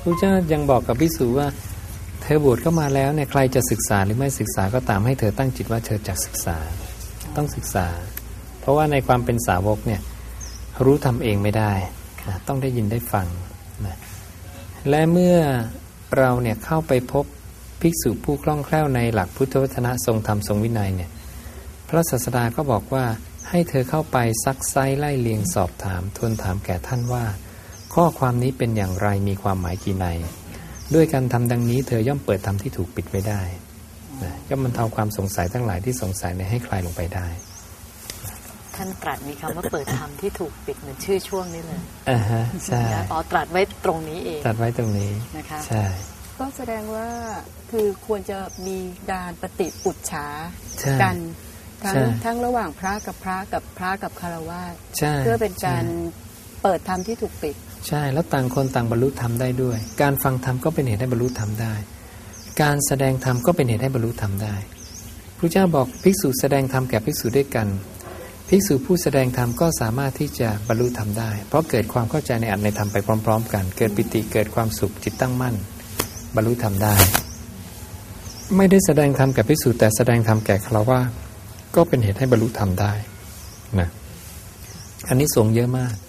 พระเจ้ายังบอกกับภิกษุว่าเธอบวชเข้ามาแล้วเนี่ยใครจะศึกษาหรือไม่ศึกษาก็ตามให้เธอตั้งจิตว่าเธอจะศึกษาต้องศึกษาเพราะว่าในความเป็นสาวกเนี่ยรู้ทำเองไม่ได้นะต้องได้ยินได้ฟังนะและเมื่อเราเนี่ยเข้าไปพบภิกษุผู้คล่องแคล่วในหลักพุทธวจนะทรงธรรมทรงวินัยเนี่ยพระศาสดาก็บอกว่าให้เธอเข้าไปซักไซ้ไล่เลียงสอบถามทวนถามแก่ท่านว่าข้อความนี้เป็นอย่างไรมีความหมายกี่ในด้วยการทำดังนี้เธอย่อมเปิดธรรมที่ถูกปิดไว้ได้ย่อมบรรเทาความสงสัยทั้งหลายที่สงสัยให้คลายลงไปได้ท่านตรัสมีคำว่าเปิดธรรมที่ถูกปิดเหมือนชื่อช่วงนี้เลยใช่ตรัสไว้ตรงนี้เองตรัสไว้ตรงนี้นะคะใช่ก็แสดงว่าคือควรจะมีการปฏิปุจฉากันทั้งระหว่างพระกับพระกับพระกับคฤหัสถ์เพื่อเป็นการเปิดธรรมที่ถูกปิดใช่แล้วต่างคนต่างบรรลุธรรมได้ด้วยการฟังธรรมก็เป็นเหตุให้บรรลุธรรมได้การแสดงธรรมก็เป็นเหตุให้บรรลุธรรมได้พระเจ้าบอกภิกษุแสดงธรรมแก่ภิกษุด้วยกันภิกษุผู้แสดงธรรมก็สามารถที่จะบรรลุธรรมได้เพราะเกิดความเข้าใจในอัตในธรรมไปพร้อมๆกันเกิดปิติเกิดความสุขจิตตั้งมั่นบรรลุธรรมได้ไม่ได้แสดงธรรมแก่ภิกษุแต่แสดงธรรมแก่ฆราวาสก็เป็นเหตุให้บรรลุธรรมได้นะอันนี้สงฆ์เยอะมาก